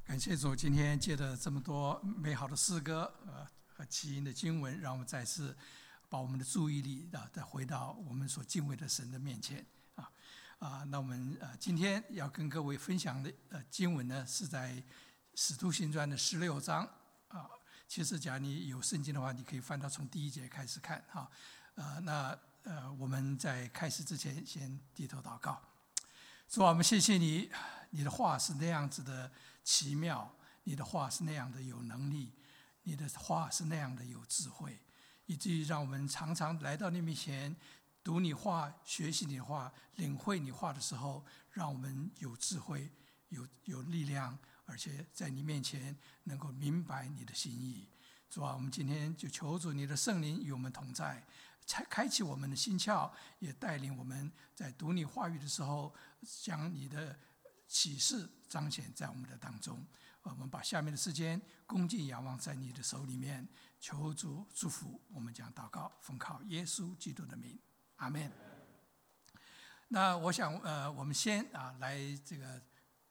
感谢主，今天借着这么多美好的诗歌和奇音的经文，让我们再次把我们的注意力再回到我们所敬畏的神的面前那我们今天要跟各位分享的经文呢，是在使徒行传的16章其实假如你有圣经的话，你可以翻到从第1节开始看我们在开始之前先低头祷告。主啊，我们谢谢你，你的话是那样子的奇妙，你的话是那样的有能力，你的话是那样的有智慧，以至于让我们常常来到你面前读你话，学习你的话，领会你话的时候，让我们有智慧，有力量，而且在你面前能够明白你的心意。主啊，我们今天就求主你的圣灵与我们同在，开启我们的心窍，也带领我们在读你话语的时候，将你的启示彰显在我们的当中。我们把下面的时间恭敬仰望在你的手里面，求主祝福。我们将祷告奉靠耶稣基督的名，阿们。那我想我们先来这个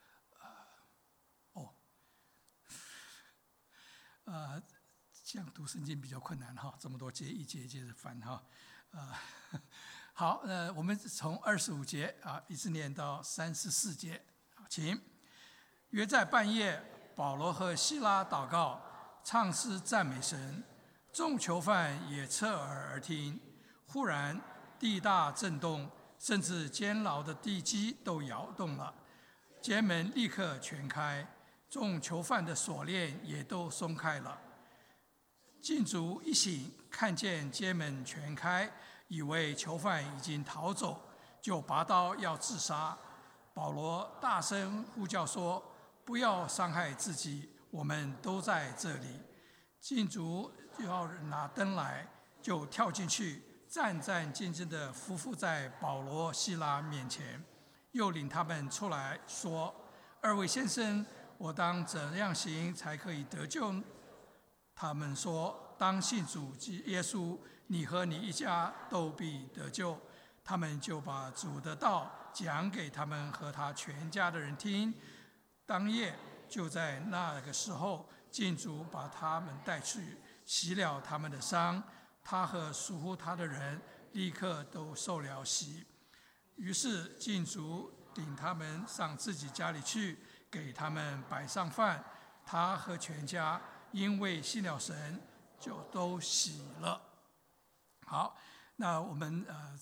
这样读圣经比较困难这么多节一节一节的翻好，我们从25节一直念到34节，请。约在半夜，保罗和西拉祷告，唱诗赞美神，众囚犯也侧耳而听。忽然地大震动，甚至监牢的地基都摇动了，监门立刻全开，众囚犯的锁链也都松开了。禁足一醒，看见监门全开，以为囚犯已经逃走，就拔刀要自杀。保罗大声呼叫说：不要伤害自己，我们都在这里。禁足要拿灯来，就跳进去，战战兢兢地匍匐在保罗西拉面前，又领他们出来说：二位先生，我当怎样行才可以得救？他们说：当信主耶稣，你和你一家都必得救。他们就把主的道讲给他们和他全家的人听。当夜就在那个时候，禁足把他们带去，洗了他们的伤。他和属乎他的人立刻都受了洗。于是禁足领他们上自己家里去，给他们摆上饭。他和全家因为信了神，就都洗了。好，那我们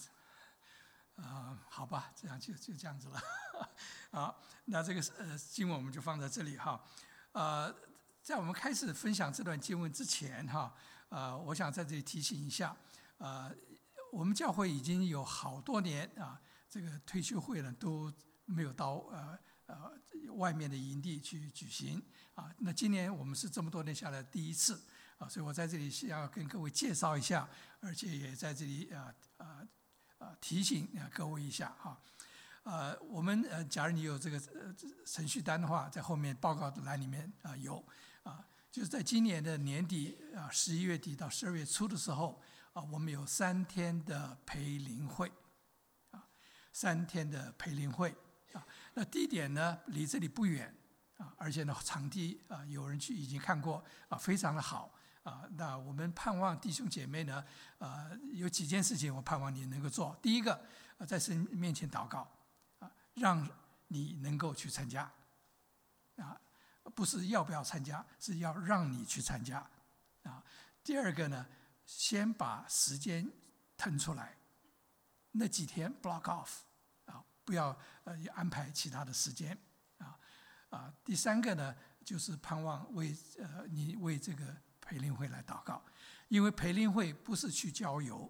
好吧，这样就这样子了。好，那这个经文我们就放在这里在我们开始分享这段经文之前我想在这里提醒一下我们教会已经有好多年这个退休会呢都没有到外面的营地去举行那今年我们是这么多年下来第一次所以我在这里需要跟各位介绍一下，而且也在这里提醒各位一下我们假如你有这个程序单的话，在后面报告的栏里面有就是在今年的年底11月底到12月初的时候我们有3天的培灵会3天的培灵会那地点呢离这里不远而且呢场地有人去已经看过非常的好那我们盼望弟兄姐妹呢有几件事情我盼望你能够做。第一个在神面前祷告让你能够去参加不是要不要参加，是要让你去参加第二个呢，先把时间腾出来，那几天 block off不要安排其他的时间第三个呢，就是盼望你为这个培灵会来祷告，因为培灵会不是去郊游，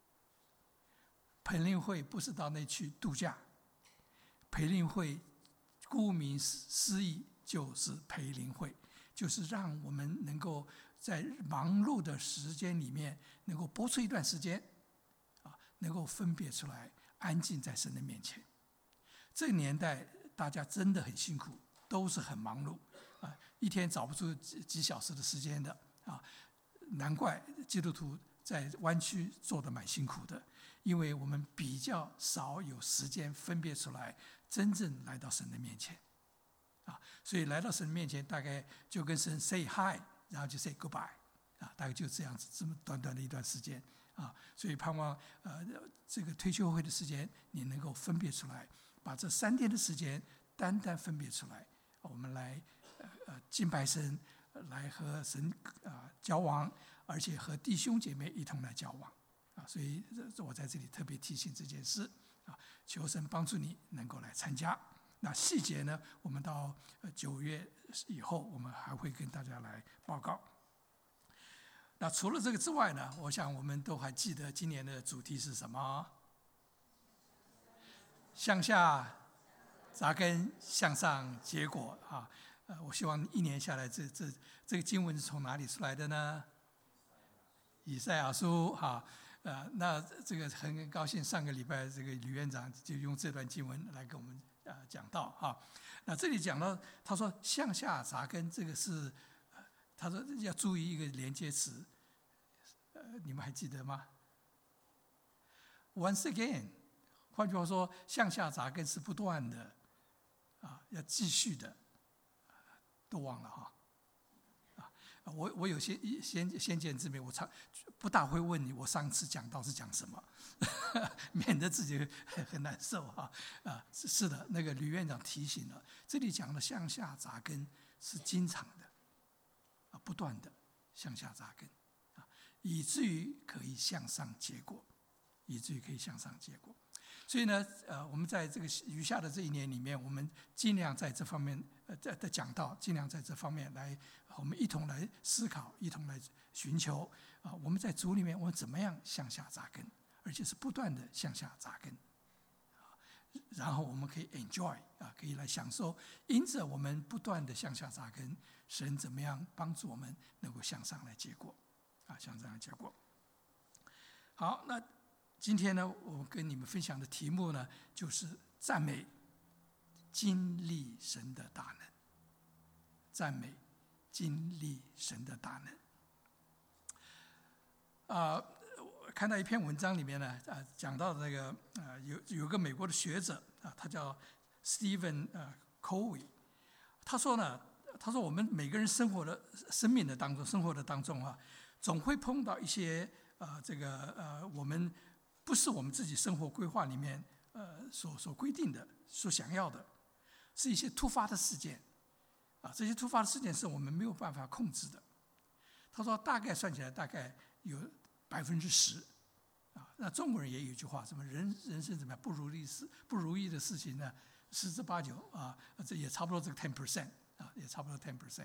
培灵会不是到那去度假，培灵会顾名思义就是培灵会，就是让我们能够在忙碌的时间里面能够拨出一段时间能够分别出来安静在神的面前。这个年代大家真的很辛苦，都是很忙碌一天找不出几小时的时间的难怪基督徒在湾区做得蛮辛苦的，因为我们比较少有时间分别出来真正来到神的面前所以来到神面前，大概就跟神 say hi， 然后就 say goodbye， 大概就这样子，这么短短的一段时间，所以盼望这个退休会的时间，你能够分别出来，把这3天的时间单单分别出来，我们来敬拜神，来和神交往，而且和弟兄姐妹一同来交往，所以我在这里特别提醒这件事，求神帮助你能够来参加。那细节呢，我们到9月以后，我们还会跟大家来报告。那除了这个之外呢，我想我们都还记得今年的主题是什么？向下扎根，向上结果啊！我希望一年下来，这个经文是从哪里出来的呢？以赛亚书哈。那这个很高兴，上个礼拜这个吕院长就用这段经文来跟我们讲到哈。那这里讲到，他说向下扎根，这个是他说要注意一个连接词，你们还记得吗 ？Once again， 换句话说，向下扎根是不断的要继续的，都忘了哈。我有些先见之明，我不大会问你，我上次讲到是讲什么，免得自己很难受哈。是的，那个吕院长提醒了，这里讲的向下扎根是经常的，不断的向下扎根，以至于可以向上结果，所以呢，我们在这个余下的这一年里面，我们尽量在这方面的讲道，尽量在这方面来，我们一同来思考，一同来寻求我们在主里面，我们怎么样向下扎根，而且是不断的向下扎根，然后我们可以 enjoy 可以来享受，因着我们不断的向下扎根，神怎么样帮助我们能够向上来结果，向上来结果。好，那今天呢，我跟你们分享的题目呢，就是赞美经历神的大能。赞美经历神的大能。我看到一篇文章里面呢，讲到那个有个美国的学者他叫 Stephen Covey， 他说我们每个人生活的当中总会碰到一些我们不是我们自己生活规划里面所规定的、所想要的，是一些突发的事件这些突发的事件是我们没有办法控制的。他说大概算起来大概有10%那中国人也有一句话，什么人生怎么样不如意的事情呢，10之8九这也差不多这个 10% 也差不多 10%。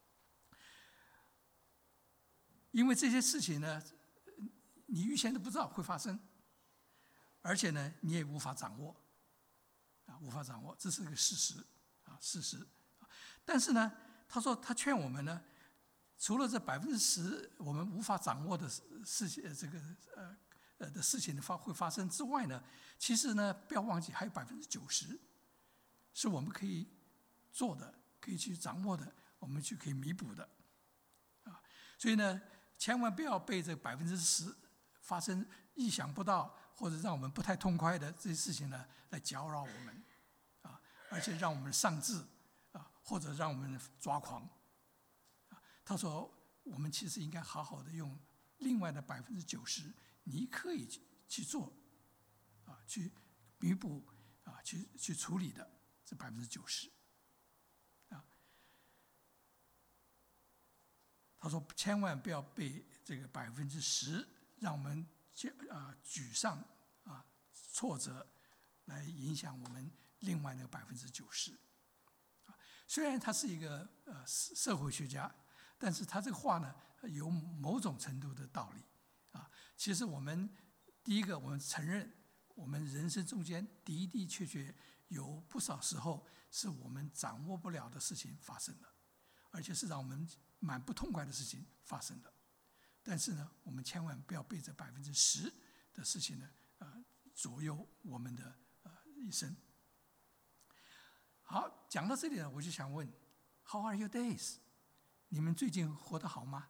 因为这些事情呢，你预先都不知道会发生，而且呢，你也无法掌握，这是个事实。但是呢，他说他劝我们呢，除了这10%我们无法掌握的事情，的事情会发生之外呢，其实呢，不要忘记还有90%是我们可以做的，可以去掌握的，我们去可以弥补的所以呢，千万不要被这10%发生意想不到或者让我们不太痛快的这些事情呢来搅扰我们而且让我们丧志或者让我们抓狂他说我们其实应该好好的用另外的90%你可以去做去弥补去处理的这90%他说千万不要被这个10%让我们沮丧挫折来影响我们另外的90%虽然他是一个社会学家，但是他这个话呢有某种程度的道理其实我们第一个，我们承认我们人生中间的的确确有不少时候是我们掌握不了的事情发生了，而且是让我们蛮不痛快的事情发生了。但是呢，我们千万不要被这10%的事情呢左右我们的一生。好，讲到这里呢，我就想问 ，How are your days？ 你们最近活得好吗？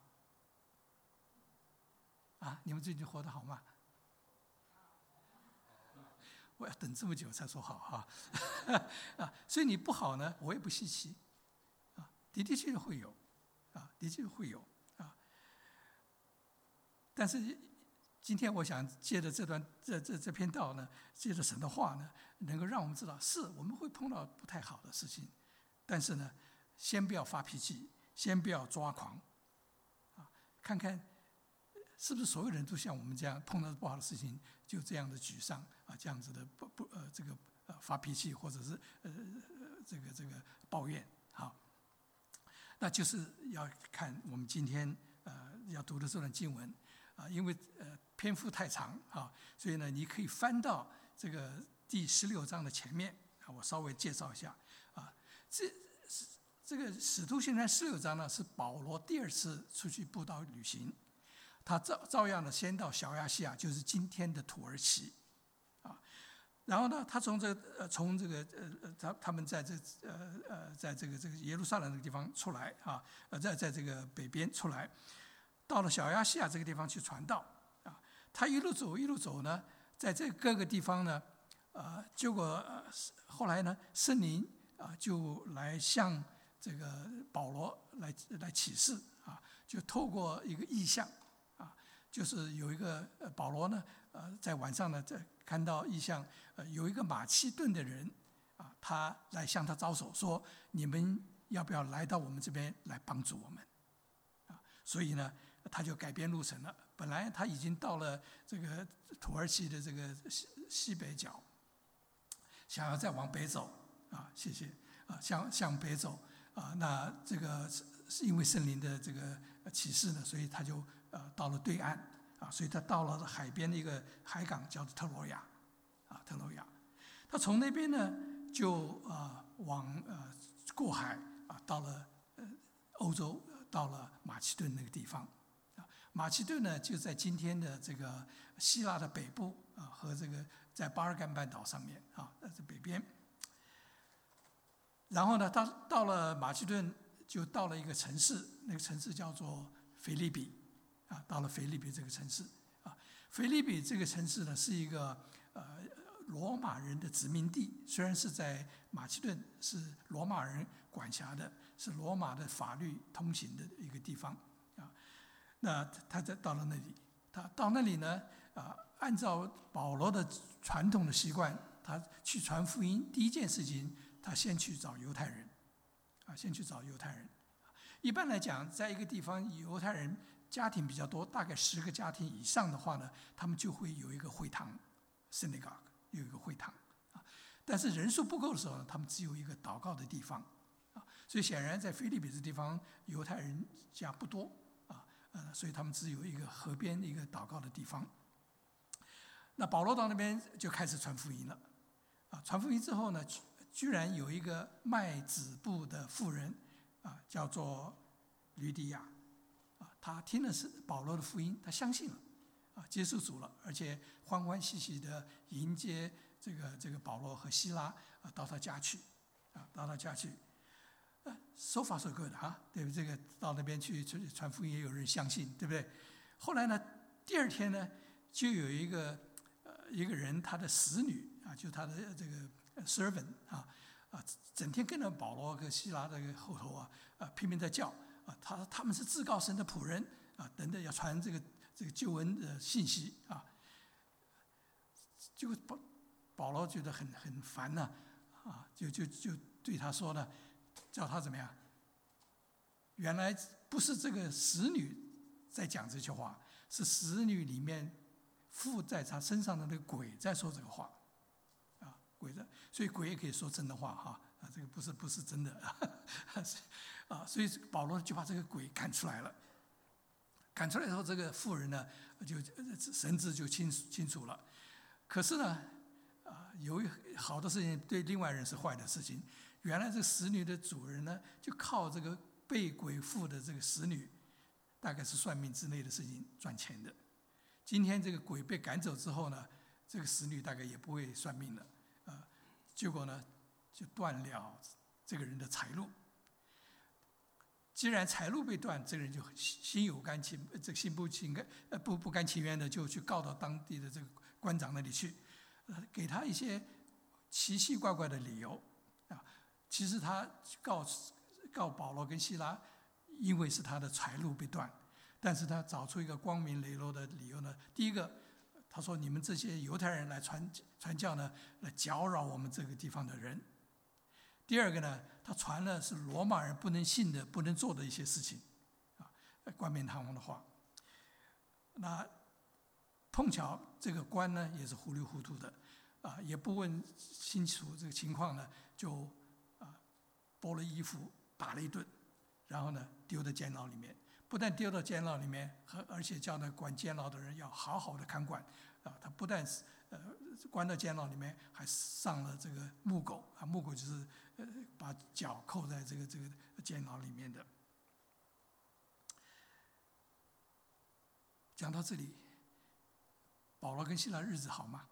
你们最近活得好吗？ 我要等这么久才说好啊，所以你不好呢，我也不稀奇啊，的确会有啊，的确会有啊。但是今天我想借着这篇道呢，借着神的话呢，能够让我们知道，是我们会碰到不太好的事情，但是呢，先不要发脾气，先不要抓狂啊，看看是不是所有人都像我们这样碰到不好的事情就这样的沮丧啊，这样子的发脾气，或者是这个抱怨啊，那就是要看我们今天要读的这段经文啊，因为篇幅太长啊，所以呢，你可以翻到这个第16章的前面啊，我稍微介绍一下啊。这个使徒行传16章呢，是保罗第2次出去布道旅行，他照样的先到小亚细亚，就是今天的土耳其啊。然后呢，他从他们在这个耶路撒冷这个地方出来啊，在这个北边出来，到了小亚细亚这个地方去传道啊。他一路走呢，在这各个地方呢，结果后来呢，圣灵就来向这个保罗来启示啊，就透过一个异象啊，就是有一个保罗呢，在晚上呢，在看到异象，有一个马其顿的人啊，他来向他招手说：“你们要不要来到我们这边来帮助我们？”啊，所以呢，他就改变路程了。本来他已经到了这个土耳其的这个西北角，想要再往北走啊，谢谢啊，向北走啊，那这个是因为圣灵的这个启示呢，所以他就到了对岸啊，所以他到了海边的一个海港叫做特罗亚啊，特罗亚。他从那边呢就往过海啊，到了欧洲，到了马其顿那个地方。马其顿呢，就在今天的这个希腊的北部啊，和这个在巴尔干半岛上面啊，在这北边。然后呢，他到了马其顿，就到了一个城市，那个城市叫做腓立比啊，到了腓立比这个城市啊。腓立比这个城市呢，是一个罗马人的殖民地，虽然是在马其顿，是罗马人管辖的，是罗马的法律通行的一个地方啊。那他到了那里，他到那里呢，按照保罗的传统的习惯，他去传福音，第一件事情，他先去找犹太人，先去找犹太人。一般来讲，在一个地方犹太人家庭比较多，大概10个家庭以上的话呢，他们就会有一个会堂 synagogue， 有一个会堂啊。但是人数不够的时候呢，他们只有一个祷告的地方啊。所以显然在腓立比这地方，犹太人家不多。所以他们只有一个河边的一个祷告的地方。那保罗到那边就开始传福音了，传福音之后呢，居然有一个卖子布的妇人，叫做吕底亚，她听的是保罗的福音，她相信了，接受主了，而且欢欢喜喜的迎接这个保罗和希拉到他家去，到他家去。so far so good 对不对？这个到那边去传福音，也有人相信，对不对？后来呢，第2天呢，就有一个人，他的使女就他的这个 servant 整天跟着保罗和希拉这个后头拼命在叫他们是至高神的仆人等等，要传这个救恩的信息就保罗觉得很烦呢就对他说呢。叫他怎么样？原来不是这个使女在讲这句话，是使女里面附在他身上的那个鬼在说这个话，鬼的，所以鬼也可以说真的话这个不是真的所以保罗就把这个鬼赶出来了。赶出来以后，这个妇人呢，就神志就清楚了。可是呢，有好的事情对另外人是坏的事情。原来这个使女的主人呢，就靠这个被鬼附的这个使女，大概是算命之类的事情赚钱的。今天这个鬼被赶走之后呢，这个使女大概也不会算命了，结果呢，就断了这个人的财路。既然财路被断，这个人就心有干情，心不甘情愿的就去告到当地的这个官长那里去， 给他一些奇奇怪怪的理由啊。其实他告保罗跟希拉，因为是他的财路被断，但是他找出一个光明磊落的理由呢。第一个，他说你们这些犹太人来传教呢，来搅扰我们这个地方的人。第二个呢，他传的是罗马人不能信的、不能做的一些事情，啊，冠冕堂皇的话。那碰巧这个官呢也是糊里糊涂的，啊，也不问清楚这个情况呢，就剥了衣服打了一顿，然后呢丢到监牢里面。不但丢到监牢里面，而且叫那管监牢的人要好好的看管，啊，他不但是关到监牢里面，还上了这个木狗啊，木狗就是把脚扣在这个监牢里面的。讲到这里，保罗跟希拉日子好吗？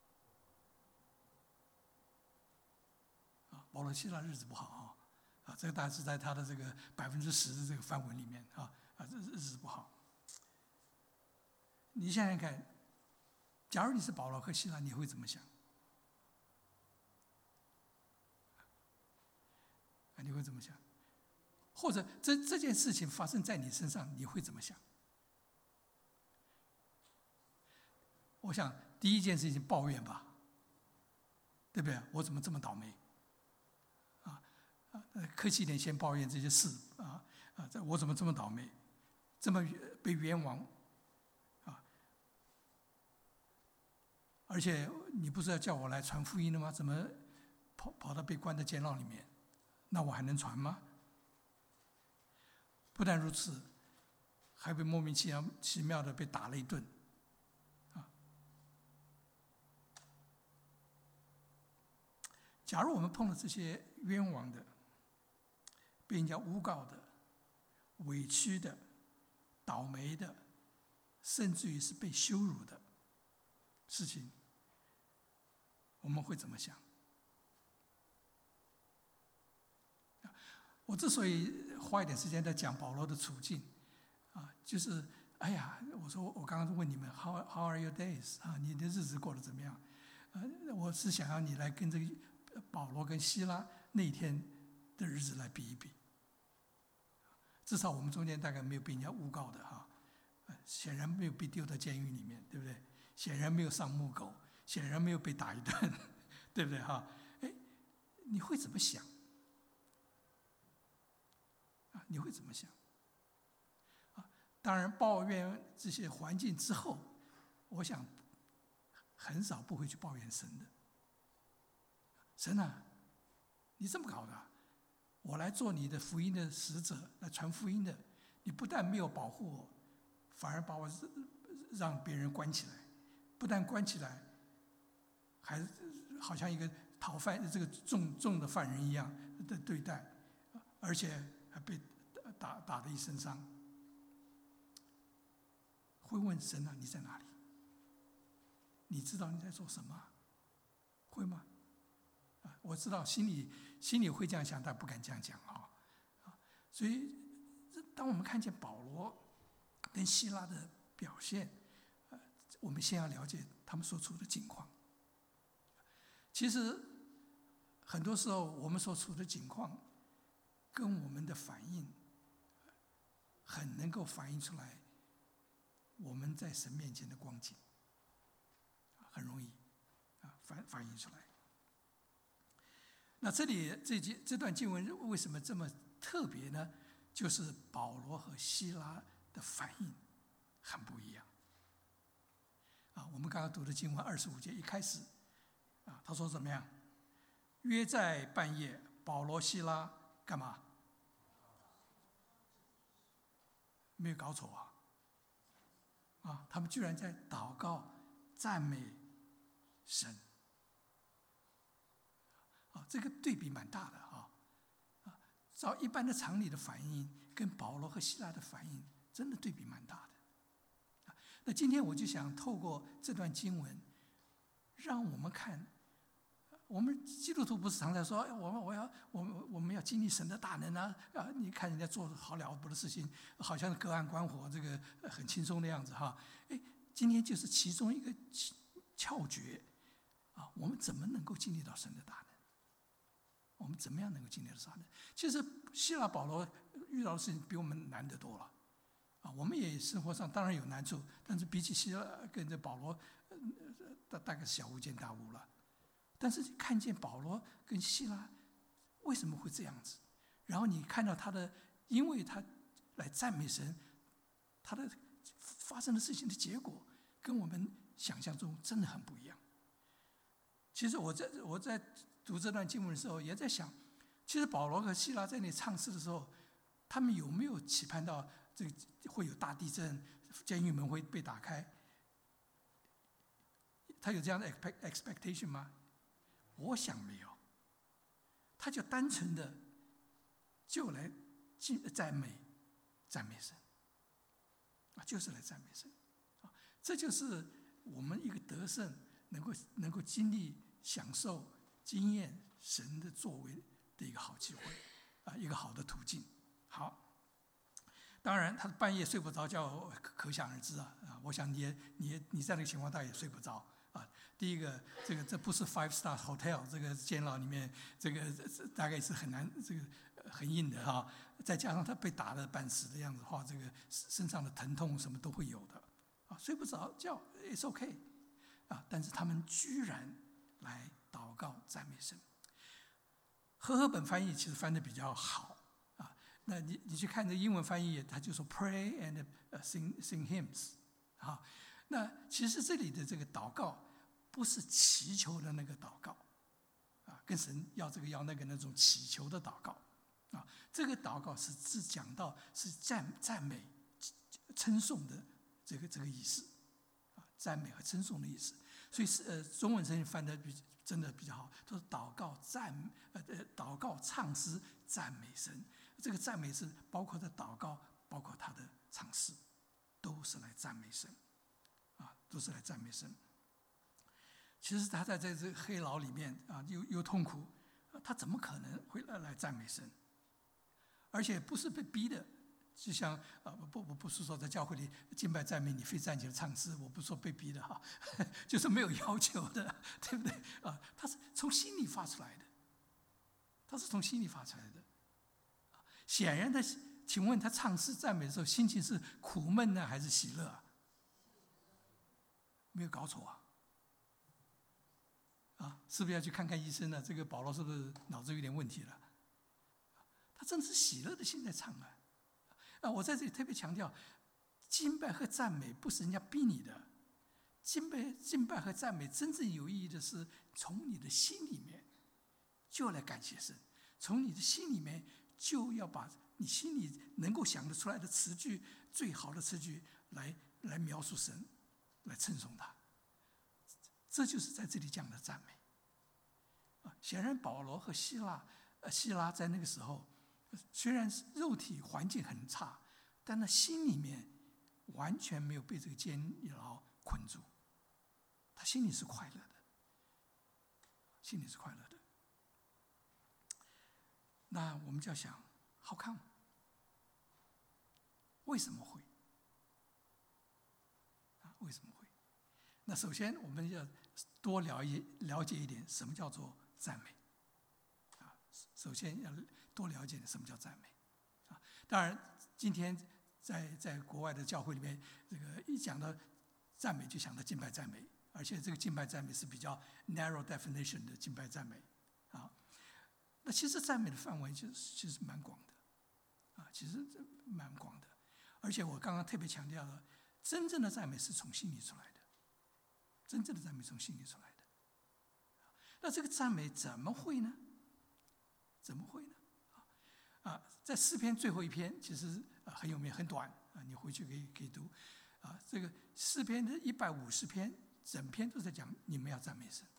啊，保罗希拉日子不好啊，这个大概是在他的这个10%的这个范围里面啊，这日子不好。你想想看，假如你是保罗和希拉，你会怎么想？你会怎么想？或者这件事情发生在你身上，你会怎么想？我想第一件事情抱怨吧，对不对？我怎么这么倒霉？客气一点，先抱怨这些事我怎么这么倒霉，这么被冤枉啊？而且你不是要叫我来传福音的吗？怎么跑到被关在监牢里面？那我还能传吗？不但如此，还被莫名其妙的被打了一顿。假如我们碰到这些冤枉的、被人家诬告的、委屈的、倒霉的，甚至于是被羞辱的事情，我们会怎么想？我之所以花一点时间在讲保罗的处境，就是我说我刚刚问你们 How are your days 啊？你的日子过得怎么样？我是想要你来跟这个保罗跟希拉那一天的日子来比一比。至少我们中间大概没有被人家诬告的显然没有被丢到监狱里面，对不对？显然没有上木狗，显然没有被打一顿，对不对你会怎么想？你会怎么想？当然抱怨这些环境之后，我想很少不会去抱怨神的。神啊，你这么搞的，我来做你的福音的使者，来传福音的，你不但没有保护我，反而把我让别人关起来，不但关起来，还好像一个讨饭这个重的犯人一样的对待，而且还被打得一身伤。会问神啊，你在哪里？你知道你在做什么？会吗？我知道心里会这样想，但不敢这样讲所以，当我们看见保罗跟希拉的表现，我们先要了解他们所处的境况。其实，很多时候我们所处的境况，跟我们的反应，很能够反映出来我们在神面前的光景，很容易反映出来。那这里这段经文为什么这么特别呢？就是保罗和希拉的反应很不一样。我们刚刚读的经文25节一开始，他说怎么样？约在半夜，保罗、希拉干嘛？没有搞错他们居然在祷告、赞美神。这个对比蛮大的照一般的常理的反应，跟保罗和希拉的反应真的对比蛮大的。那今天我就想透过这段经文，让我们看，我们基督徒不是常常说，我们要经历神的大能你看人家做好了不得的事情，好像隔岸观火，这个很轻松的样子今天就是其中一个窍诀， 我们怎么能够经历到神的大能？我们怎么样能够经历到大能？其实希腊保罗遇到的事情比我们难得多了。我们也生活上当然有难处，但是比起希腊跟这保罗，大概是小巫见大巫了。但是看见保罗跟希拉为什么会这样子，然后你看到他的，因为他来赞美神，他的发生的事情的结果跟我们想象中真的很不一样。其实我在读这段经文的时候，也在想，其实保罗和希拉在那里唱诗的时候，他们有没有期盼到这个会有大地震，监狱门会被打开？他有这样的 expectation 吗？我想没有。他就单纯的就来赞美神，就是来赞美神，这就是我们一个得胜能够经历、享受、经验神的作为的一个好机会，一个好的途径。好。当然，他半夜睡不着觉，可想而知啊！我想你在那个情况下也睡不着啊。第一个，这不是 5-star hotel， 这个监牢里面，这个大概是很难，这个很硬的哈。再加上他被打得半死的样子的话，这个身上的疼痛什么都会有的啊，睡不着觉 ，it's okay 啊。但是他们居然来祷告赞美神。和合本翻译其实翻得比较好。那你去看这英文翻译，他就说 pray and sing hymns， 那其实这里的这个祷告不是祈求的那个祷告，跟神要这个要那个那种祈求的祷告，这个祷告是讲到是赞美、称颂的这个意思，赞美和称颂的意思。所以中文圣经翻得真的比较好，他说祷告唱诗赞美神。这个赞美是包括他祷告，包括他的唱诗，都是来赞美神，都是来赞美神。其实他在这个黑牢里面又痛苦，他怎么可能会来赞美神？而且不是被逼的，就像不是说在教会里敬拜赞美你非站起来唱诗，我不是说被逼的哈，就是没有要求的，对不对啊？他是从心里发出来的，他是从心里发出来的。显然的，请问他唱诗赞美的时候，心情是苦闷呢，还是喜乐啊？没有搞错啊！是不是要去看看医生呢？这个保罗是不是脑子有点问题了？他真的是喜乐的心在唱啊！我在这里特别强调，敬拜和赞美不是人家逼你的，敬拜和赞美真正有意义的是从你的心里面就来感谢神，从你的心里面。就要把你心里能够想得出来的词句，最好的词句来描述神，来称颂他。这就是在这里讲的赞美。显然保罗和希拉在那个时候，虽然肉体环境很差，但他心里面完全没有被这个监牢困住，他心里是快乐的，心里是快乐的。那我们就要想 ，How come？ 为什么会？为什么会？那首先我们要多了解一点什么叫做赞美，首先要多了解什么叫赞美，当然今天在国外的教会里面，这个一讲到赞美就想到敬拜赞美，而且这个敬拜赞美是比较 narrow definition 的敬拜赞美，那其实赞美的范围其实蛮广的，其实蛮广的，而且我刚刚特别强调了，真正的赞美是从心里出来的，真正的赞美从心里出来的。那这个赞美怎么会呢？怎么会呢？在诗篇最后一篇其实很有名，很短你回去可以读这个诗篇的150篇，整篇都在讲你们要赞美神，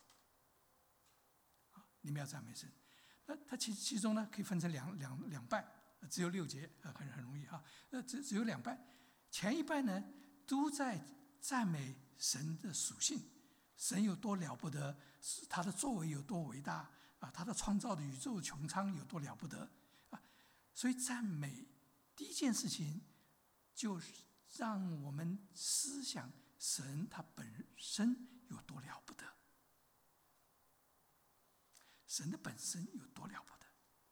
你们要赞美神。那它其中呢可以分成两半，只有6节很容易只有2半，前一半呢都在赞美神的属性，神有多了不得，他的作为有多伟大他的创造的宇宙穹苍有多了不得所以赞美第一件事情就是让我们思想神他本身有多了不得， 神的本身有多了不得。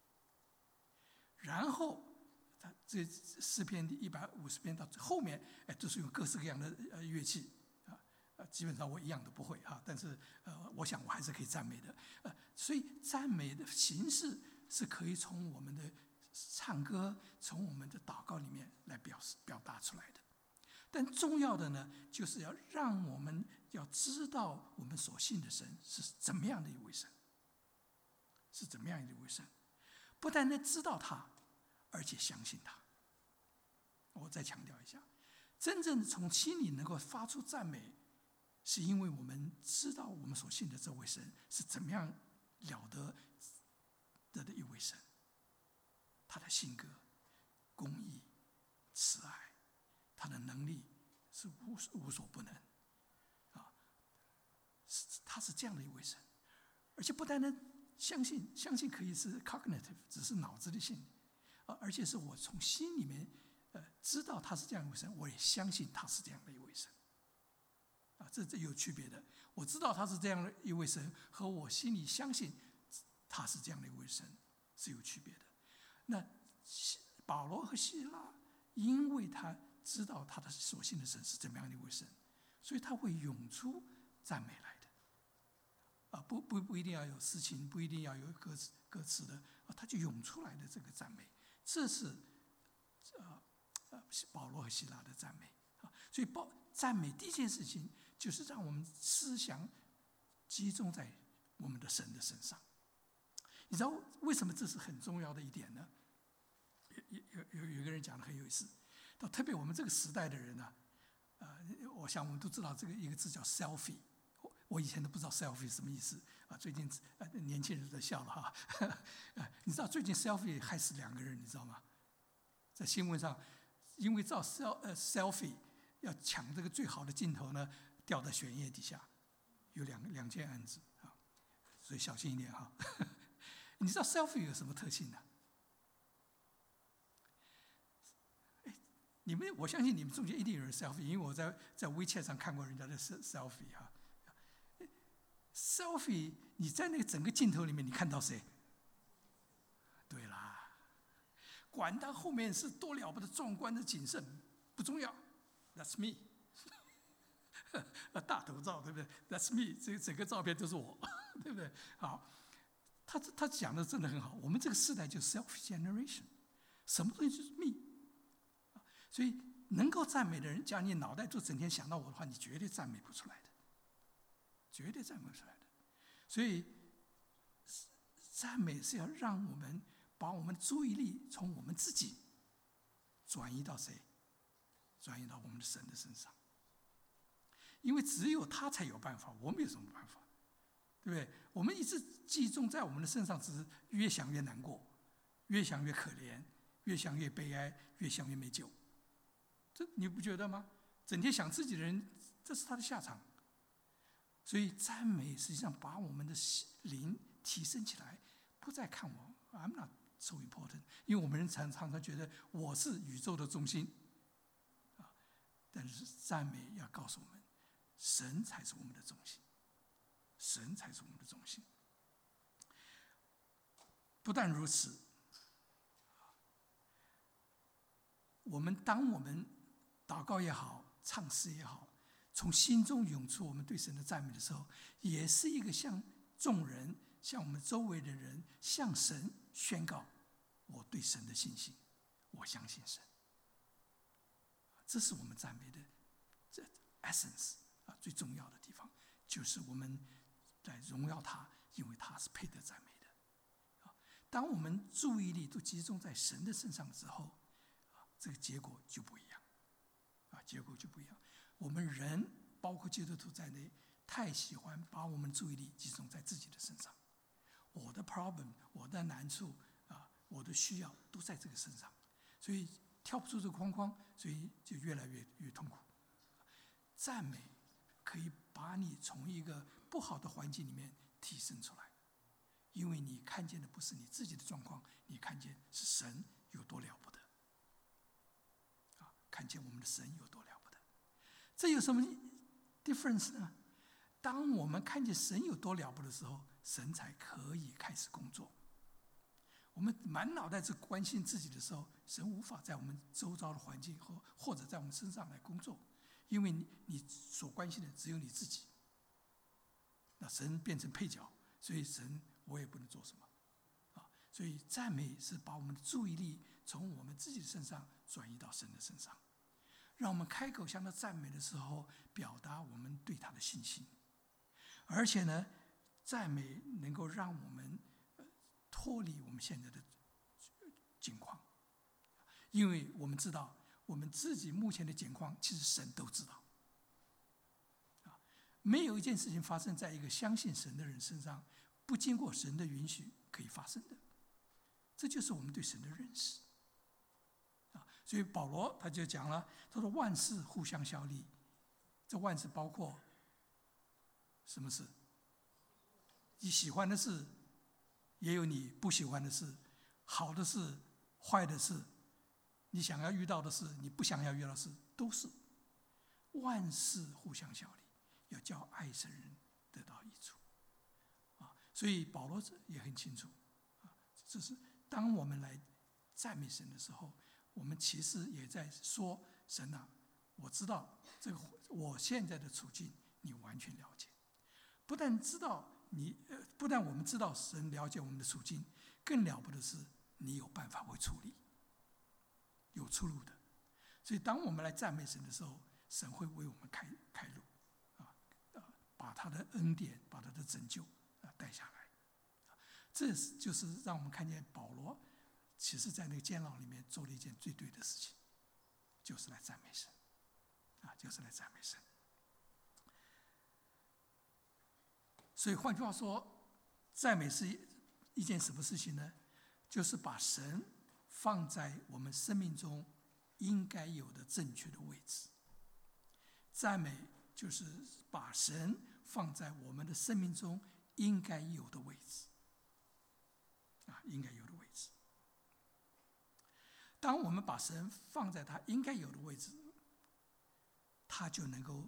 然后，这诗篇第150篇到后面，都是用各式各样的乐器基本上我一样都不会但是我想我还是可以赞美的。所以赞美的形式是可以从我们的唱歌、从我们的祷告里面来表达出来的。但重要的呢，就是要让我们要知道我们所信的神是怎么样的一位神，是怎么样的一位神。不但能知道他，而且相信他。我再强调一下，真正从心里能够发出赞美，是因为我们知道我们所信的这位神是怎么样了得的一位神。他的性格、公义、慈爱，他的能力是无所不能他是这样的一位神。而且不单单相信可以是 cognitive， 只是脑子里信而且是我从心里面知道他是这样一位神，我也相信他是这样的一位神这有区别的。我知道他是这样的一位神，和我心里相信他是这样的一位神是有区别的。那保罗和希拉，因为他知道他的所信的神是怎么样的一位神，所以他会涌出赞美来的不一定要有诗情，不一定要有歌词的他就涌出来的这个赞美，这是保罗和希拉的赞美所以赞美第一件事情就是让我们思想集中在我们的神的身上。你知道为什么这是很重要的一点呢？有一个人讲的很有意思，特别我们这个时代的人我想我们都知道这个一个字叫 selfie。我以前都不知道 selfie 什么意思最近年轻人都在笑了你知道最近 selfie 害死2个人，你知道吗？在新闻上，因为照 selfie 要抢这个最好的镜头呢，掉在悬崖底下，有两件案子所以小心一点你知道 selfie 有什么特性呢？我相信你们中间一定有人 selfie， 因为我在 WeChat 上看过人家的 selfie selfie 你在那个整个镜头里面，你看到谁？对啦，管他后面是多了不得壮观的景色不重要 ，That's me 大头照对不对 ？That's me， 这整个照片都是我，对不对？好，他讲的真的很好。我们这个时代就 self generation， 什么东西就是 me， 所以能够赞美的人，假如你脑袋就整天想到我的话，你绝对赞美不出来的，绝对赞美不出来的。所以赞美是要让我们把我们的注意力从我们自己转移到谁？转移到我们的神的身上。因为只有他才有办法，我们有什么办法？对不对？我们一直集中在我们的身上，只是越想越难过，越想越可怜，越想越悲哀，越想越没救。这你不觉得吗？整天想自己的人，这是他的下场。所以赞美实际上把我们的灵提升起来，不再看我 I'm not so important， 因为我们人常常觉得我是宇宙的中心但是赞美要告诉我们，神才是我们的中心，神才是我们的中心。不但如此，当我们祷告也好，唱诗也好，从心中涌出我们对神的赞美的时候，也是一个向众人、向我们周围的人、向神宣告我对神的信心，我相信神。这是我们赞美的这 essence 最重要的地方，就是我们来荣耀他，因为他是配得赞美的。当我们注意力都集中在神的身上之后，这个结果就不一样结果就不一样。我们人包括基督徒在内，太喜欢把我们注意力集中在自己的身上，我的 problem， 我的难处我的需要都在这个身上，所以跳不出这个框框，所以就越来越痛苦。赞美可以把你从一个不好的环境里面提升出来，因为你看见的不是你自己的状况，你看见是神有多了不得看见我们的神有多了不得。这有什么 difference 呢？当我们看见神有多了不得的时候， 神才可以开始工作。我们满脑袋只关心自己的时候，神无法在我们周遭的环境或者在我们身上来工作，因为你所关心的只有你自己。那神变成配角，所以神我也不能做什么啊。所以赞美是把我们的注意力从我们自己的身上转移到神的身上，让我们开口向他赞美的时候，表达我们对他的信心。而且呢，赞美能够让我们脱离我们现在的境况，因为我们知道我们自己目前的境况，其实神都知道。没有一件事情发生在一个相信神的人身上，不经过神的允许可以发生的。这就是我们对神的认识。所以保罗他就讲了，他说万事互相效力。这万事包括什么事？你喜欢的事，也有你不喜欢的事，好的事，坏的事，你想要遇到的事，你不想要遇到的事，都是万事互相效力，要叫爱神人得到益处。所以保罗也很清楚，这是当我们来赞美神的时候，我们其实也在说：神啊，我知道这个我现在的处境，你完全了解。不但我们知道神了解我们的处境，更了不得是你有办法会处理，有出路的。所以当我们来赞美神的时候，神会为我们开路，把他的恩典，把他的拯救带下来。这就是让我们看见保罗其实在那个监牢里面做了一件最对的事情，就是来赞美神，就是来赞美神。所以换句话说，赞美是一件什么事情呢？就是把神放在我们生命中应该有的正确的位置。赞美就是把神放在我们的生命中应该有的位置，应该有的位置。当我们把神放在他应该有的位置，他就能够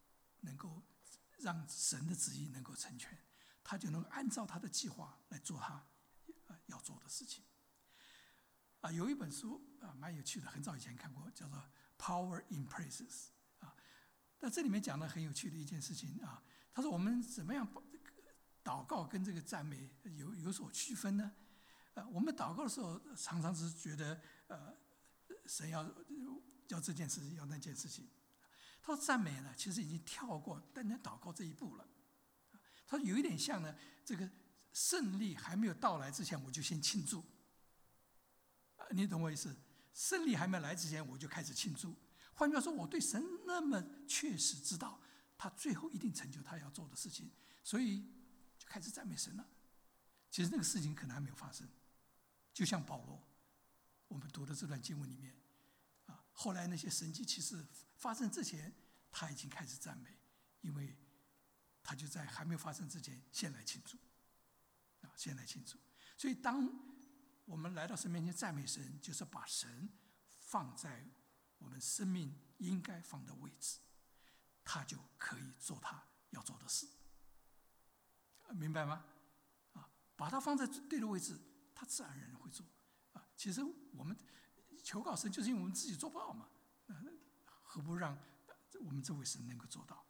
让神的旨意能够成全，他就能按照他的计划来做他要做的事情。有一本书蛮有趣的，很早以前看过，叫做《Power in Praises》那这里面讲的很有趣的一件事情他说我们怎么样祷告跟这个赞美有所区分呢？我们祷告的时候常常是觉得神要这件事情，要那件事情。他说赞美呢，其实已经跳过单单祷告这一步了。他说有一点像呢，这个胜利还没有到来之前，我就先庆祝。你懂我意思？胜利还没来之前，我就开始庆祝。换句话说，我对神那么确实知道，他最后一定成就他要做的事情，所以就开始赞美神了。其实那个事情可能还没有发生，就像保罗，我们读的这段经文里面，后来那些神迹奇事发生之前，他已经开始赞美，因为他就在还没有发生之前先来庆祝，先来庆祝。所以当我们来到神面前赞美神，就是把神放在我们生命应该放的位置，他就可以做他要做的事。明白吗？把它放在对的位置，他自然而然会做。其实我们求告神，就是因为我们自己做不到嘛，何不让我们这位神能够做到？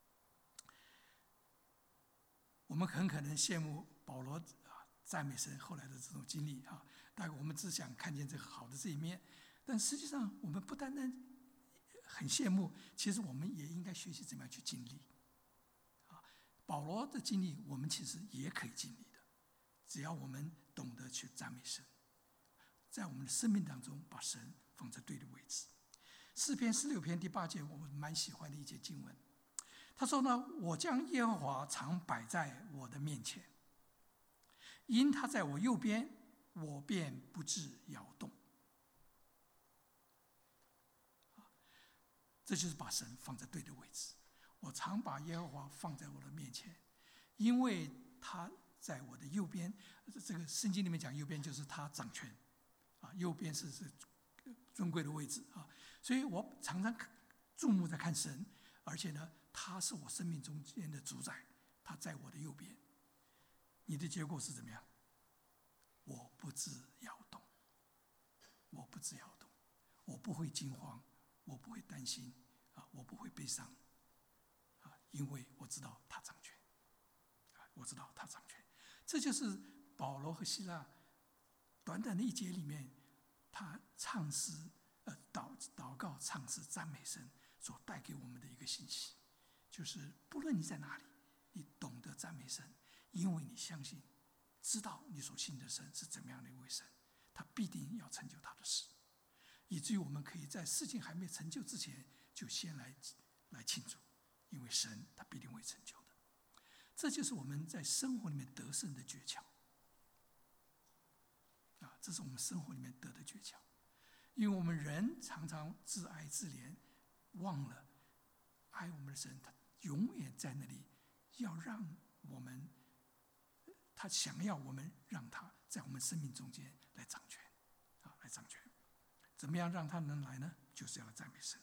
我们很可能羡慕保罗赞美神后来的这种经历大概我们只想看见这个好的这一面，但实际上我们不单单很羡慕，其实我们也应该学习怎么样去经历。保罗的经历，我们其实也可以经历的，只要我们懂得去赞美神，在我们的生命当中把神放在对的位置。诗篇16篇第8节，我们蛮喜欢的一节经文。他说呢，我将耶和华常摆在我的面前，因他在我右边，我便不致摇动。这就是把神放在对的位置。我常把耶和华放在我的面前，因为他在我的右边。这个圣经里面讲右边就是他掌权右边是尊贵的位置所以我常常注目在看神，而且呢他是我生命中间的主宰，他在我的右边。 你的结果是怎么样？我不致摇动，我不致摇动，我不会惊慌，我不会担心我不会悲伤因为我知道他掌权我知道他掌权。这就是保罗和希腊短短的一节里面，他唱诗祷告唱诗赞美神所带给我们的一个信息，就是不论你在哪里，你懂得赞美神，因为你相信知道你所信的神是怎么样的一位神，他必定要成就他的事，以至于我们可以在事情还没成就之前就先来庆祝，因为神他必定会成就的。这就是我们在生活里面得胜的诀窍这是我们生活里面得的诀窍。因为我们人常常自哀自怜，忘了爱我们的神他永远在那里，要让我们他想要我们让他在我们生命中间来掌权来掌权。怎么样让他能来呢？就是要赞美神。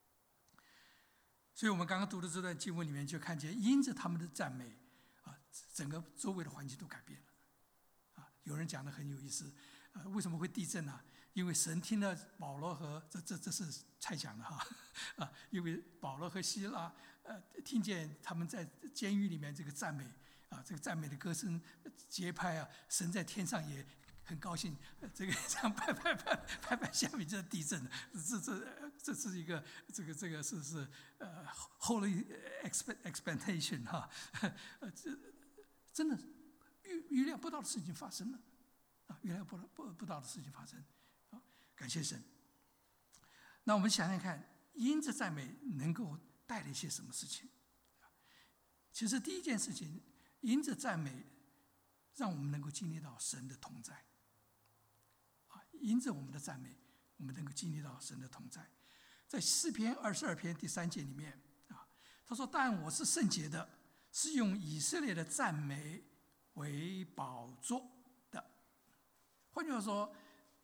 所以我们刚刚读的这段经文里面就看见，因着他们的赞美整个周围的环境都改变了有人讲的很有意思为什么会地震呢？因为神听了保罗和这是猜想的因为保罗和希拉听见他们在监狱里面这个赞美这个赞美的歌声节拍神在天上也很高兴，这个这样拍下面就是地震了。这是一个这个是holy expectation 这真的预料不到的事情发生了预料不到的事情发生感谢神。那我们想想看，因着赞美能够带来一些什么事情？其实第一件事情，因着赞美让我们能够经历到神的同在因着我们的赞美，我们能够经历到神的同在。在诗篇22篇第3节里面他说：但我是圣洁的，是用以色列的赞美为宝座的。换句话说，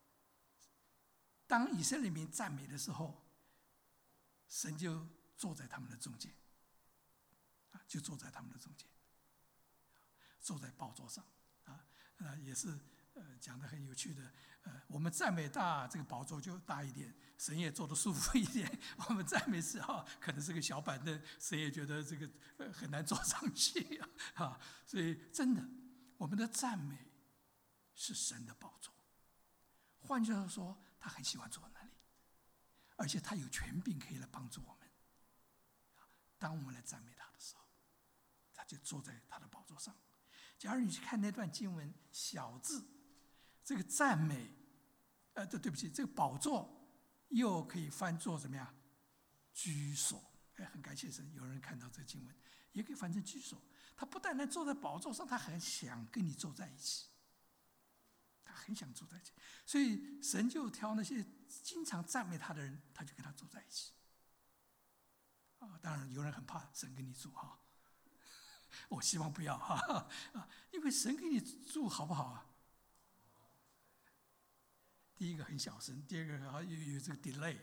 当以色列民赞美的时候，神就坐在他们的中间就坐在他们的中间，坐在宝座上也是讲得很有趣的我们赞美大，这个宝座就大一点，神也坐得舒服一点。我们赞美时可能是个小板凳，神也觉得这个很难坐上去所以真的，我们的赞美是神的宝座。换句话说，他很喜欢坐那里，而且他有权柄可以来帮助我们。当我们来赞美他的时候，他就坐在他的宝座上。假如你去看那段经文小字，这个赞美对不起，这个宝座又可以翻作怎么样？居所。很感谢神，有人看到这个经文，也可以翻成居所。他不但能坐在宝座上，他很想跟你坐在一起，他很想坐在一起。所以神就挑那些经常赞美他的人，他就跟他坐在一起。当然有人很怕神跟你住我希望不要因为神跟你住好不好第一个很小声，第二个有这个 delay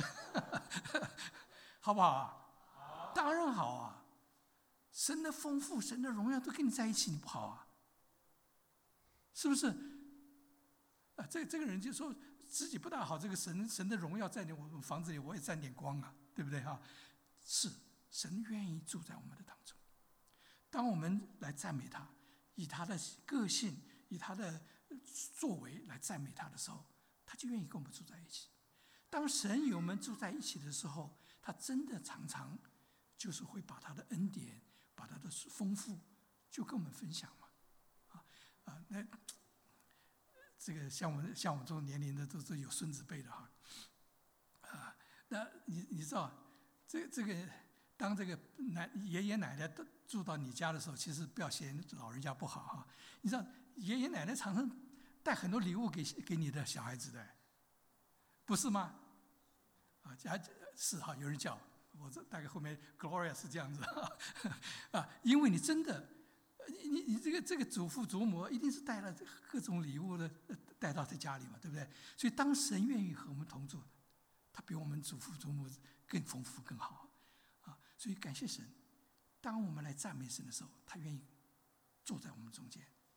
好不好当然好神的丰富，神的荣耀都跟你在一起，你不好是不是这个人就说自己不大好，这个神的荣耀在我们房子里，我也沾点光对不对是神愿意住在我们的当中。当我们来赞美他，以他的个性，以他的作为来赞美他的时候，他就愿意跟我们住在一起。当神与我们住在一起的时候，他真的常常就是会把他的恩典，把他的丰富就跟我们分享嘛那这个像我们这种年龄的都是有孙子辈的那你知道这个当这个爷爷奶奶都住到你家的时候，其实不要嫌老人家不好你知道爷爷奶奶常常带很多礼物给你的小孩子的，不是吗？是有人叫我大概后面 Gloria 是这样子因为你真的你这个祖父祖母一定是带了各种礼物的带到他家里嘛，对不对？所以当神愿意和我们同住，他比我们祖父祖母更丰富更好所以感谢神，当我们来赞美神的时候，他愿意坐在我们中间，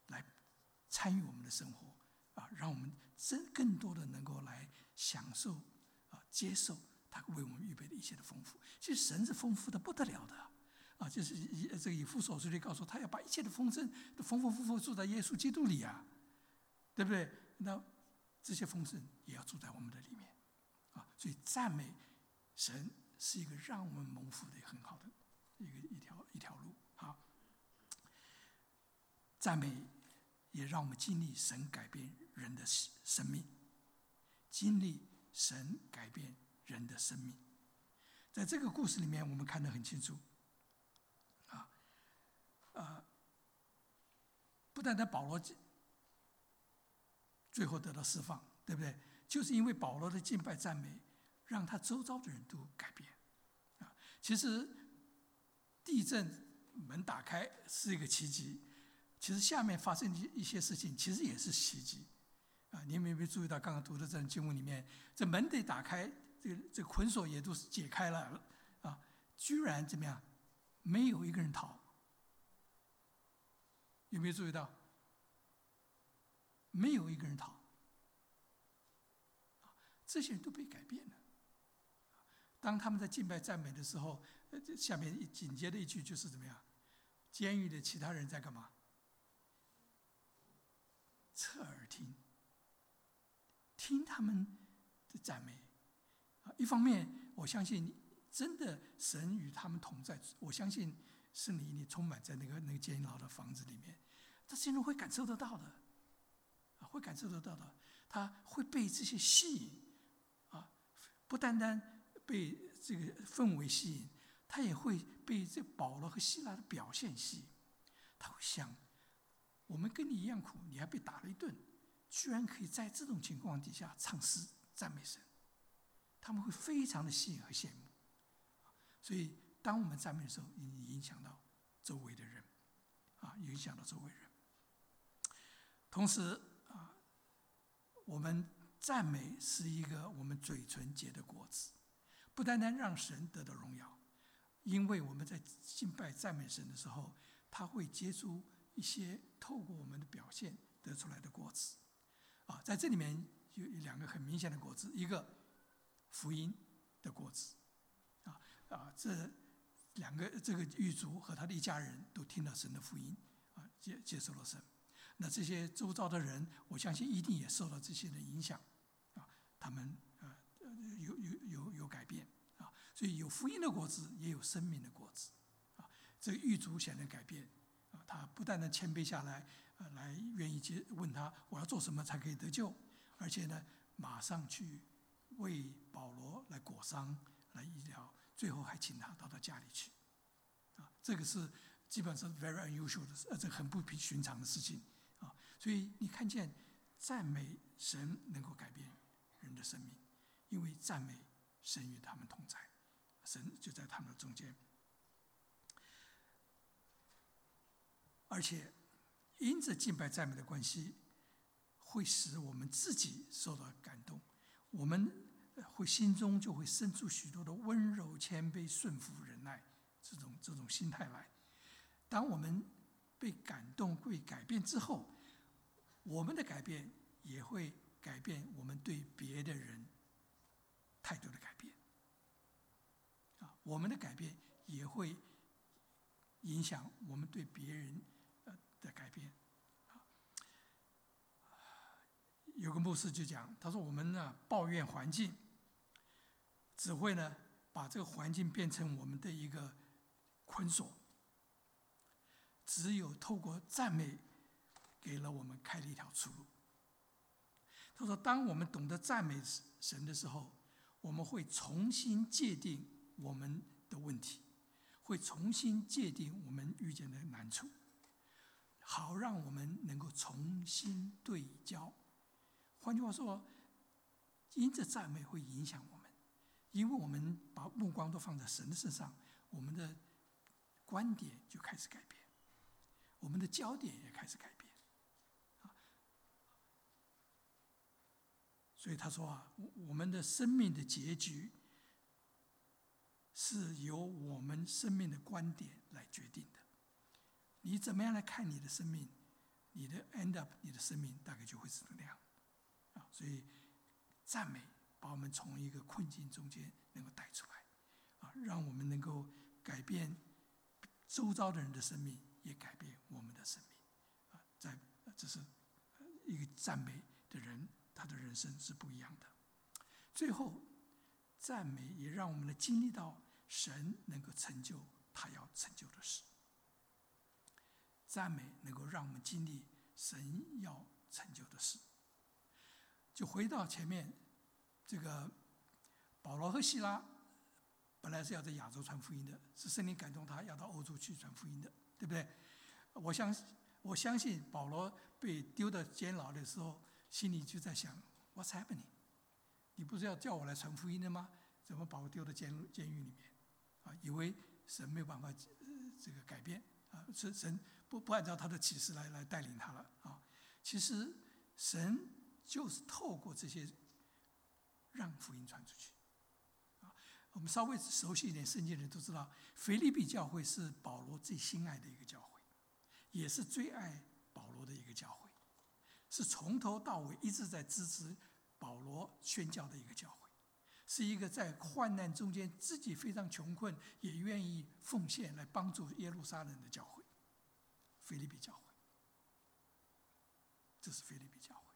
来参与我们的生活让我们更多的能够来享受接受他为我们预备的一切的丰富。其实神是丰富的不得了的就是这个以弗所书里告诉他要把一切的丰盛都丰丰富富住在耶稣基督里对不对？那这些丰盛也要住在我们的里面所以赞美神是一个让我们蒙福的很好的一条路赞美也让我们经历神改变人的生命，经历神改变人的生命。在这个故事里面，我们看得很清楚不单单保罗最后得到释放，对不对？就是因为保罗的敬拜赞美，让他周遭的人都改变其实地震门打开是一个奇迹，其实下面发生一些事情其实也是奇迹你们有没有注意到刚刚读的这段经文里面，这门得打开，这捆锁也都是解开了居然怎么样，没有一个人逃。有没有注意到？没有一个人逃这些人都被改变了。当他们在敬拜赞美的时候，下面紧接着一句就是怎么样？监狱的其他人在干嘛？侧耳听，听他们的赞美一方面，我相信真的神与他们同在，我相信圣灵你充满在那个监牢的房子里面，这些人会感受得到的会感受得到的，他会被这些吸引不单单被这个氛围吸引，他也会被这保罗和希拉的表现吸引。他会想，我们跟你一样苦，你还被打了一顿，居然可以在这种情况底下唱诗赞美神，他们会非常的吸引和羡慕。所以当我们赞美的时候，影响到周围的人影响到周围人。同时我们赞美是一个我们嘴唇结的果子，不单单让神得到荣耀，因为我们在敬拜赞美神的时候，他会结出一些透过我们的表现得出来的果子在这里面有两个很明显的果子，一个福音的果子这两个，这个狱卒和他的一家人都听了神的福音接受了神。那这些周遭的人，我相信一定也受到这些的影响他们有改变所以有福音的果子，也有生命的果子这个狱卒显然改变他不但能谦卑下来来愿意问他我要做什么才可以得救，而且呢马上去为保罗来裹伤来医疗，最后还请他到家里去这个是基本上 very unusual 的这很不寻常的事情所以你看见赞美神能够改变人的生命，因为赞美神与他们同在，神就在他们的中间。而且因着敬拜赞美的关系，会使我们自己受到感动，我们会心中就会生出许多的温柔、谦卑、顺服、忍耐这种心态来。当我们被感动、被改变之后，我们的改变也会改变我们对别的人态度的改变我们的改变也会影响我们对别人的改变有个牧师就讲，他说我们呢抱怨环境，只会呢把这个环境变成我们的一个捆锁，只有透过赞美给了我们开了一条出路。他说当我们懂得赞美神的时候，我们会重新界定我们的问题，会重新界定我们遇见的难处，好让我们能够重新对焦。换句话说，因着赞美会影响我们，因为我们把目光都放在神的身上，我们的观点就开始改变，我们的焦点也开始改变所以他说我们的生命的结局是由我们生命的观点来决定的。你怎么样来看你的生命， 你的 end up 你的生命大概就会是那样啊。所以赞美把我们从一个困境中间能够带出来啊，让我们能够改变周遭的人的生命，也改变我们的生命啊。这是一个赞美的人，他的人生是不一样的。最后，赞美也让我们经历到神能够成就他要成就的事。赞美能够让我们经历神要成就的事。就回到前面，这个保罗和希拉本来是要在亚洲传福音的，是圣灵感动他要到欧洲去传福音的，对不对？我相信保罗被丢到监牢的时候，心里就在想 What's happening？ 你不是要叫我来传福音的吗？怎么把我丢到监狱里面？啊，以为神没有办法这个改变啊，神不按照他的启示来带领他了啊。其实神就是透过这些让福音传出去啊。我们稍微熟悉一点圣经的人都知道，腓立比教会是保罗最心爱的一个教会，也是最爱保罗的一个教会，是从头到尾一直在支持保罗宣教的一个教会，是一个在患难中间自己非常穷困，也愿意奉献来帮助耶路撒冷的教会。腓立比教会，这是腓立比教会。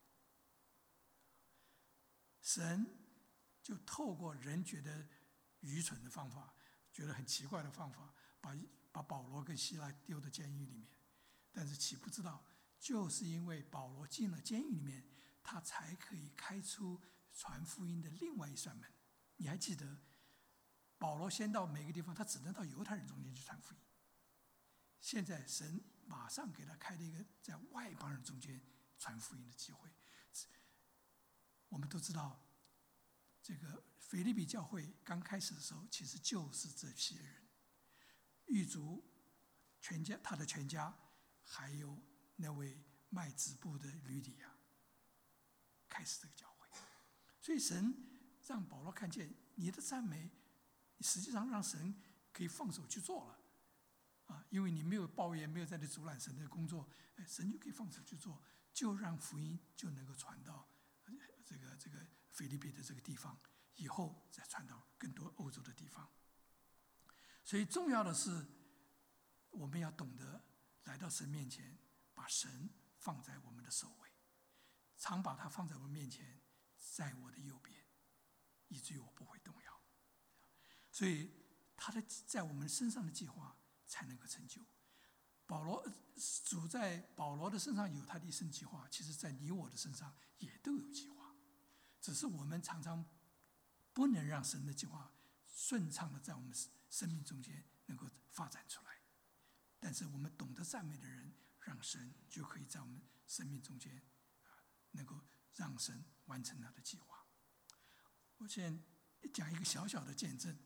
神就透过人觉得愚蠢的方法，觉得很奇怪的方法，把保罗跟希拉丢到监狱里面。但是岂不知道，就是因为保罗进了监狱里面，他才可以开出传福音的另外一扇门。你还记得，保罗先到每个地方，他只能到犹太人中间去传福音。现在神马上给他开了一个在外邦人中间传福音的机会。我们都知道，这个腓立比教会刚开始的时候，其实就是这些人，狱卒全家，他的全家，还有那位卖织布的吕底亚，开始这个教会。所以神让保罗看见，你的赞美，实际上让神可以放手去做了啊，因为你没有抱怨，没有在这阻拦神的工作，神就可以放手去做，就让福音就能够传到这个腓立比的这个地方，以后再传到更多欧洲的地方。所以重要的是，我们要懂得来到神面前，把神放在我们的首位，常把它放在我们面前，在我的右边，以至于我不会动摇。所以他在我们身上的计划才能够成就。主在保罗的身上有他的一生计划，其实在你我的身上也都有计划，只是我们常常不能让神的计划顺畅的在我们生命中间能够发展出来。但是我们懂得赞美的人，让神就可以在我们生命中间能够让神完成他的计划。我现在讲一个小小的见证。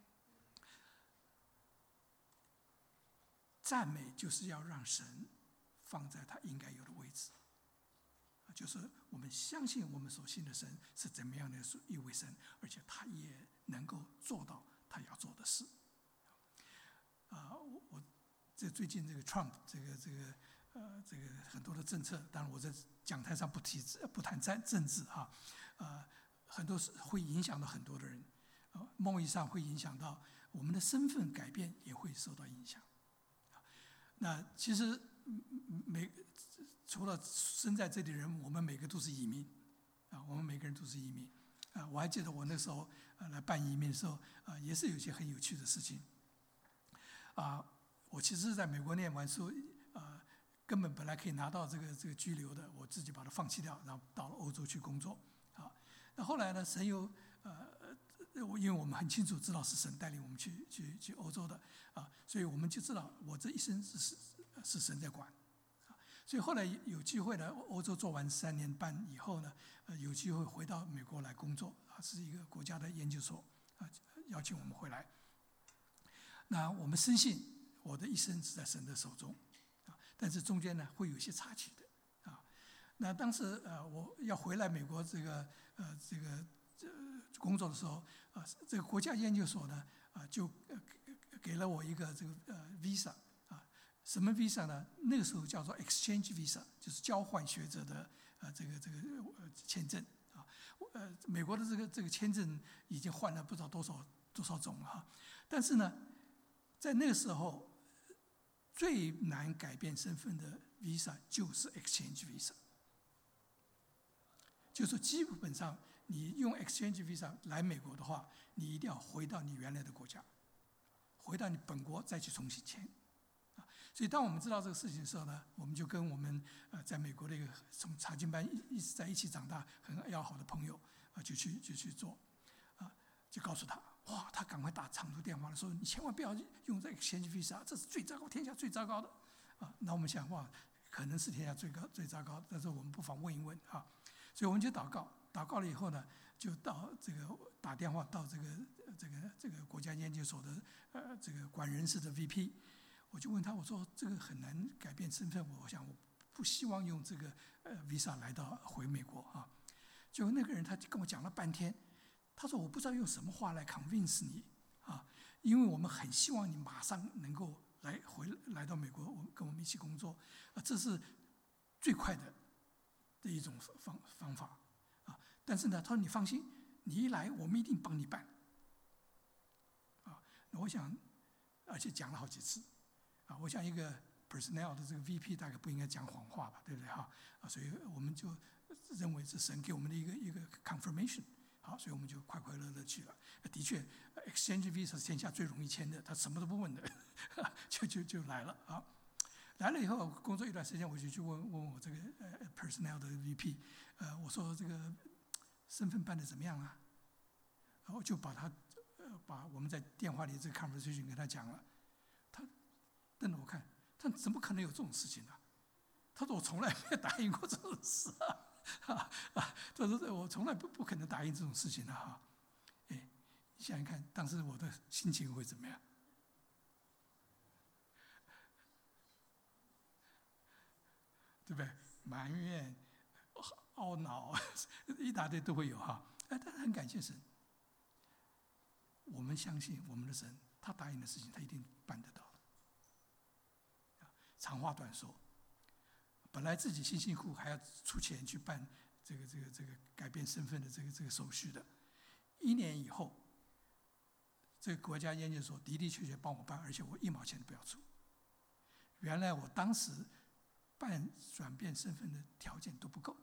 赞美就是要让神放在他应该有的位置，就是我们相信我们所信的神是怎么样的一位神，而且他也能够做到他要做的事。我最近这个 Trump 这个很多的政策，当然我在讲台上不谈政治哈，很多是会影响到很多的人，贸易上会影响到我们的身份改变，也会受到影响。那其实除了生在这里的人，我们每个都是移民啊，我们每个人都是移民啊。我还记得我那时候来办移民的时候也是有些很有趣的事情啊。我其实是在美国念完书根本本来可以拿到这个居留的，我自己把它放弃掉，然后到了欧洲去工作啊。那后来呢，神又因为我们很清楚知道是神带领我们去欧洲的啊，所以我们就知道我这一生是神在管啊。所以后来有机会呢，欧洲做完3年半以后呢，有机会回到美国来工作啊，是一个国家的研究所啊，邀请我们回来。那我们深信我的一生是在神的手中啊，但是中间呢会有一些插曲的啊。那当时我要回来美国这个工作的时候这个国家研究所呢就给了我一个这个visa 啊， 什么 visa 呢？那个时候叫做 exchange visa， 就是交换学者的这个签证啊。美国的这个签证已经换了不知道多少种了哈。但是呢，在那个时候最难改变身份的 visa 就是 exchange visa， 就是说基本上你用 exchange visa 来美国的话，你一定要回到你原来的国家，回到你本国再去重新签。所以当我们知道这个事情的时候呢，我们就跟我们在美国的一个从查经班一直在一起长大很要好的朋友就去做就告诉他，哇，他赶快打长途电话了，说你千万不要用这个 exchange visa， 这是最糟糕，天下最糟糕的那我们想，哇，可能是天下最糟糕的，但是我们不妨问一问所以我们就祷告了以后呢，就到这个打电话到这个国家研究所的这个管人事的 VP。我就问他，我说这个很难改变身份，我想我不希望用这个visa 回美国结果那个人他就跟我讲了半天，他说我不知道用什么话来 convince 你因为我们很希望你马上能够来到美国，跟我们一起工作这是最快的一种方法但是呢，他说你放心，你一来我们一定帮你办我想，而且讲了好几次。我想一个 personnel 的这个 VP 大概不应该讲谎话吧，对不对所以我们就认为是神给我们的一个 confirmation， 所以我们就快快乐乐去了。的确 ，exchange visa 是天下最容易签的，他什么都不问的，就来了来了以后，工作一段时间，我就去问我这个personnel 的 VP， 我说这个身份办得怎么样啊？然后就把我们在电话里这个 conversation 跟他讲了。瞪着我看，他怎么可能有这种事情呢？他说我从来没有答应过这种事他说我从来不可能答应这种事情的你想想看，当时我的心情会怎么样？对不对？埋怨、懊恼，一大堆都会有但是很感谢神，我们相信我们的神，他答应的事情他一定办得到。长话短说，本来自己辛辛苦苦还要出钱去办这个改变身份的这个手续的，1年以后，这个国家研究所的的确确帮我办，而且我1毛钱都不要出。原来我当时办转变身份的条件都不够，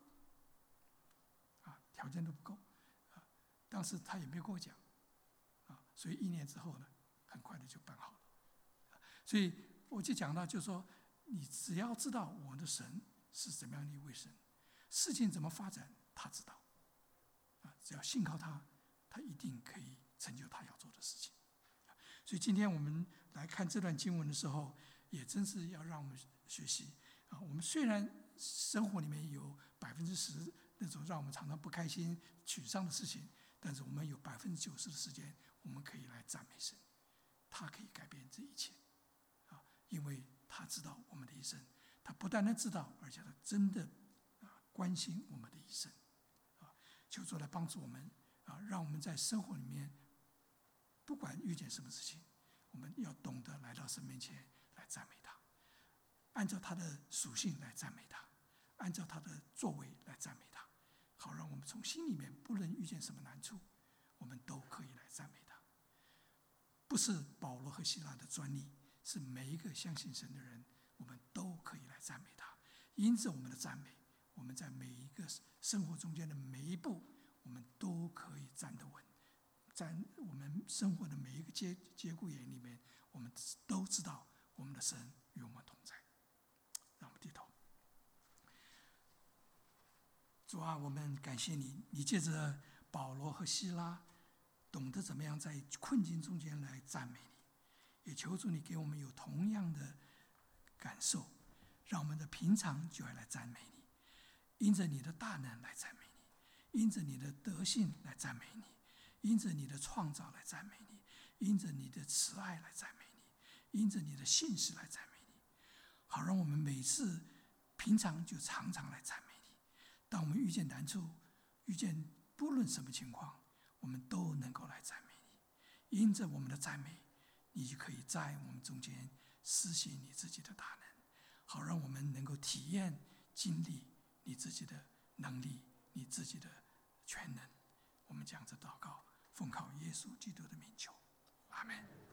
条件都不够当时他也没跟我讲所以1年之后呢，很快的就办好了。所以我就讲到，就是说，你只要知道我的神是怎么样的一位神，事情怎么发展，他知道只要信靠他，他一定可以成就他要做的事情。所以今天我们来看这段经文的时候，也真是要让我们学习我们虽然生活里面有10%那种让我们常常不开心、沮丧的事情，但是我们有90%的时间，我们可以来赞美神，他可以改变这一切因为他知道我们的一生，他不但知道，而且他真的关心我们的一生求主来帮助我们让我们在生活里面，不管遇见什么事情，我们要懂得来到神面前来赞美他，按照他的属性来赞美他，按照他的作为来赞美他，好让我们从心里面，不论遇见什么难处，我们都可以来赞美他。不是保罗和希拉的专利，是每一个相信神的人，我们都可以来赞美他。因着我们的赞美，我们在每一个生活中间的每一步，我们都可以站得稳。在我们生活的每一个节骨眼里面，我们都知道我们的神与我们同在。让我们低头。主啊，我们感谢你，你借着保罗和希拉，懂得怎么样在困境中间来赞美你。也求主你给我们有同样的感受，让我们的平常就要来赞美你，因着你的大能来赞美你，因着你的德性来赞美你，因着你的创造来赞美你，因着你的慈爱来赞美你，因着你的信实来赞美你，好让我们每次平常就常常来赞美你。当我们遇见难处，遇见不论什么情况，我们都能够来赞美你。因着我们的赞美，你就可以在我们中间施行你自己的大能，好让我们能够体验经历你自己的能力，你自己的全能。我们将这祷告奉靠耶稣基督的名求，阿们。